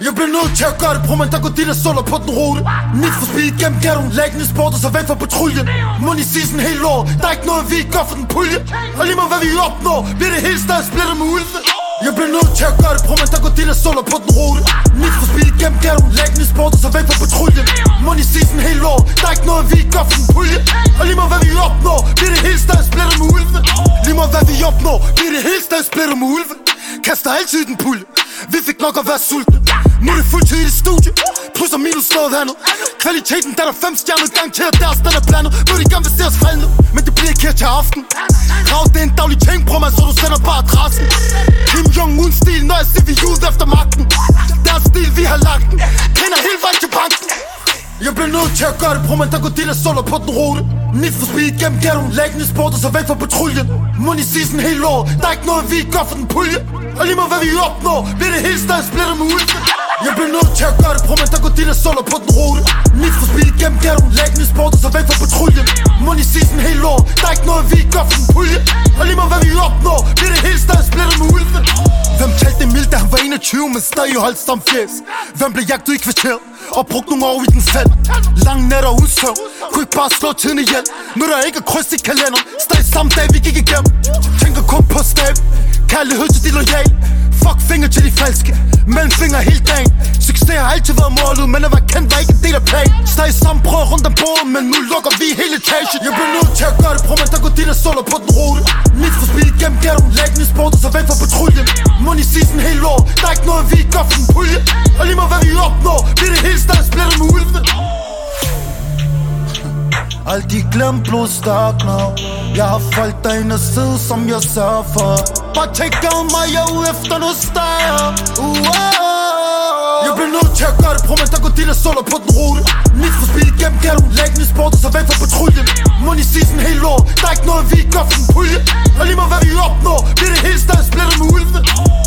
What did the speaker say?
Jeg bliver nødt til at gøre det, bror, man, der går de der soler på den rute. Need for speed gennem ghettoen, læggende sport og så vent for patruljen. Money season helt år, der er ikke noget vi gør for den pulje. Og lige meget hvad vi opnår, bliver det hele stadig splittet med ulve. Jeg bliver nødt til at gøre det, bror, man, der går de der soler på den rute. Need for speed gennem ghettoen, læggende sport og så vent for patruljen. Money season helt år, der er ikke noget vi gør for den pulje. Og lige meget hvad vi opnår, bliver det hele stadig splittet med ulve. Lige meget hvad vi opnår, bliver det hele stadig splittet med ulve. Kaster altid den pulje. Vi fik nok at være sultne. Nu er det fuldtid i det studie. Plus og minus noget andet. Kvaliteten der er 5 stjerner. Garanteret deres den er blandet. Nu de gerne vil se os falde. Men det bliver ikke her til aften. Krav det er en daglig ting, bror man, så du sender bare adressen. Kim Jong-un stil, når jeg siger vi er ude efter magten. Deres stil, vi har lagt den. Kender hele vejen til banken. Jeg bliver nødt til at gøre det, bror, man, der går de der soler på den rute. Need for speed gennem ghettoen, læggende sport og så væk fra patruljen. Money season helt år, der er ikke noget vi gør for den pulje. Og lige meget hvad vi opnår, bliver det hele stadig splittet med ulve. Jeg bliver nødt til at gøre det, bror, man, der går de der soler på den rute. Need for speed gennem ghettoen, læggende sport og så væk fra patruljen. Money season helt år, der er ikke noget vi gør for den pulje. Og lige meget hvad vi opnår, bliver det hele stadig splittet med ulve. Hvem kaldte det mildt, da han var 21, men stadig holdt som fjes? Hvem blev jagtet i kvarteret og brugt nogle år i den selv? Lange nætter uden søvn, kunne ikke bare slå tiden ihjel. Nu der ikke er kryds i kalenderen, stadig samme dag vi gik igennem. Tænker kun på stab, kærlighed til de loyale. Fuck finger til de falske, mellemfinger hele dagen. Succes har altid været målet, men at være kendt var ikke en del af planen. Stadig samme prøver rundt om bordet, men nu lukker vi hele etagen. Jeg bliver nødt til at gøre det, bror, man, der går de der soler på den rute. Need for speed gennem ghettoen, læggende sport og så vent for patruljen. Money season helt år, der er ikke noget vi gør for den pulje. Og lige meget hvad vi opnår, bliver det hele stadig splittet med ulvene. Alt de glemt blod stærk nu. Jeg har folk derinde og sidde som jeg sørger for. Bare take down mig, jeg er ude efter noget større. Jeg bliver nødt til at gøre det, bror, man, der går de der soler på den rute. Need for speed gennem ghettoen, læggende sport og så vent for patruljen. Money season helt år, der er ikke noget vi gør for den pulje. Og lige meget hvad vi opnår, bliver det hele stadig splittet med ulvene.